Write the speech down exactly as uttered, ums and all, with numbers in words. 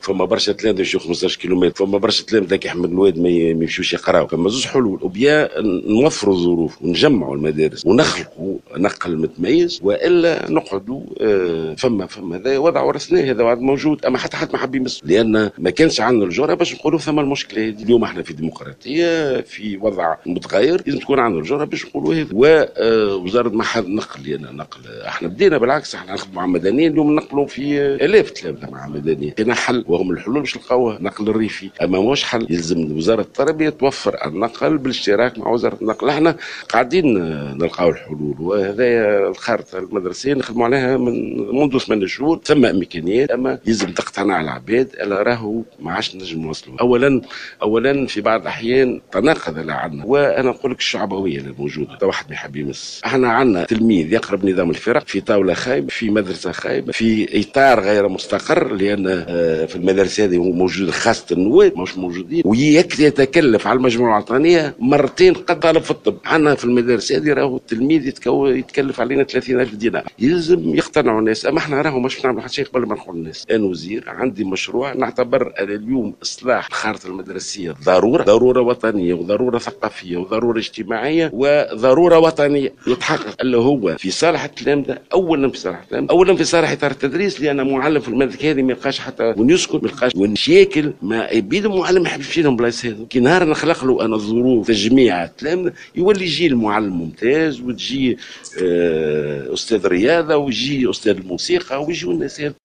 فما برشا تلامذه يمشيو خمسطاش كيلومتر، فما برشا تلامذه كي يحمد الواد ما يمشيوش يقراو. فما زوج حلول، وبيا نوفروا الظروف ونجمعوا المدارس ونخلقوا نقل متميز، والا نقعدوا آه فما فما هذا وضع ورثناه، هذا وضع موجود، اما حتى حد ما حب يمس، لان ما كانش عندنا الجرأه باش نقولوا ثم المشكله هذه. اليوم احنا في ديمقراطيه، في وضع متغير، لازم تكون عندنا الجرأه باش نقولوا هذا. ووزاره محل نقل، يعني نقل احنا بدينا بالعكس، احنا نخدموا مع مدنيين، اليوم نقلوا في الاف تلامذه مع مدنيين، كاين حل وهم الحلول باش نلقاوها نقل الريفي، اما مش حل. يلزم وزاره التربيه توفر النقل بالاشتراك مع وزاره النقل. احنا قاعدين نلقاو الحلول، وهذا الخارطه المدرسيه نخدموا عليها من منذ ثمان شهور. ثم امكانيات، اما يلزم تقتنع العباد، الا راهو ما عادش نجم نوصلوا. اولا اولا في بعض الاحيان تناقض اللي عندنا، وانا نقول لك الشعبويه اللي موجوده، واحد ما يحب يمس. احنا عندنا تلميذ يقرب نظام الفرق في طاوله خايبه، في مدرسه خايبه، في اطار غير مستقر، لان في المدارس هذه هو موجود خاصه النواب مش موجودين، ويتكلف على المجموعه الوطنيه مرتين قد طالب في الطب. عندنا في المدارس هذه راهو التلميذ يتكلف علينا ثلاثين ألف دينار. يلزم يقتنعوا الناس، اما احنا راهو مش نعمل حتى شيء قبل ما نقول الناس. انا وزير عندي مشروع، نعتبر أنا اليوم اصلاح الخارطه المدرسيه ضروره، ضروره وطنيه وضروره ثقافيه وضروره اجتماعيه وضروره وطنيه يتحقق، اللي هو في صالح التلامذه، اولا في صالح التلامذه، اولا في صالح اطار التدريس، لان معلم في الماده هذه ما يلقاش حتى وين يسكت، ما يلقاش وين ياكل، ما يبيد المعلم ما يحبش لهم بلايص هذو. كي نهار نخلق له انا ظروف تجميع التلامذه، يولي يجي المعلم ممتاز، وتجي آه استاذ رياضه، ويجي استاذ الموسيقى، ويجيو الناس هذو.